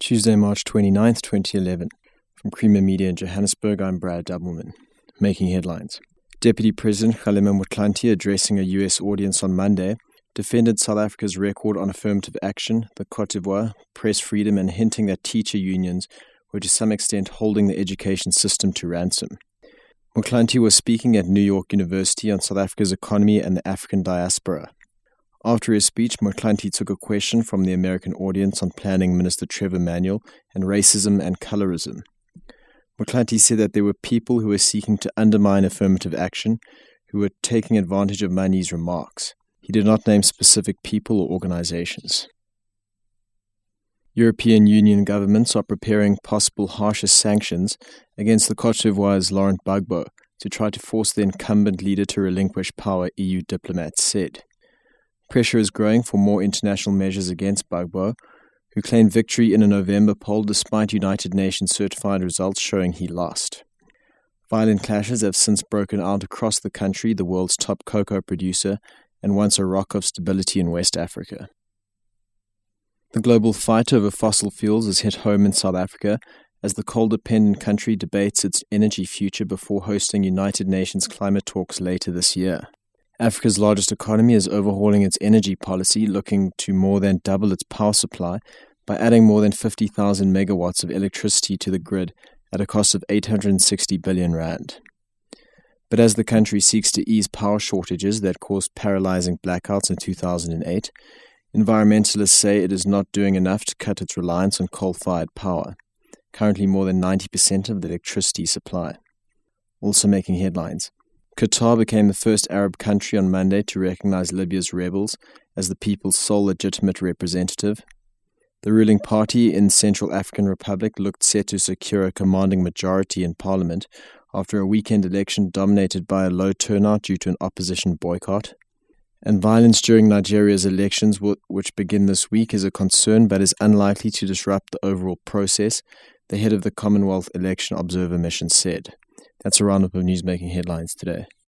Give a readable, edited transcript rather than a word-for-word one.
Tuesday, March 29th, 2011. From Creamer Media in Johannesburg, I'm Brad Doubleman. Making headlines. Deputy President Kgalema Motlanthe, addressing a U.S. audience on Monday, defended South Africa's record on affirmative action, the Côte d'Ivoire, press freedom, and hinting that teacher unions were to some extent holding the education system to ransom. Motlanthe was speaking at New York University on South Africa's economy and the African diaspora. After his speech, Motlanthe took a question from the American audience on Planning Minister Trevor Manuel and racism and colorism. Motlanthe said that there were people who were seeking to undermine affirmative action, who were taking advantage of Manuel's remarks. He did not name specific people or organizations. European Union governments are preparing possible harsher sanctions against the Côte d'Ivoire's Laurent Gbagbo to try to force the incumbent leader to relinquish power, EU diplomats said. Pressure is growing for more international measures against Gbagbo, who claimed victory in a November poll despite United Nations certified results showing he lost. Violent clashes have since broken out across the country, the world's top cocoa producer, and once a rock of stability in West Africa. The global fight over fossil fuels has hit home in South Africa as the coal-dependent country debates its energy future before hosting United Nations climate talks later this year. Africa's largest economy is overhauling its energy policy, looking to more than double its power supply by adding more than 50,000 megawatts of electricity to the grid at a cost of 860 billion rand. But as the country seeks to ease power shortages that caused paralyzing blackouts in 2008, environmentalists say it is not doing enough to cut its reliance on coal-fired power, currently more than 90% of the electricity supply. Also making headlines. Qatar became the first Arab country on Monday to recognize Libya's rebels as the people's sole legitimate representative. The ruling party in Central African Republic looked set to secure a commanding majority in parliament after a weekend election dominated by a low turnout due to an opposition boycott. And violence during Nigeria's elections, which begin this week, is a concern but is unlikely to disrupt the overall process, the head of the Commonwealth Election Observer Mission said. That's a roundup of news making headlines today.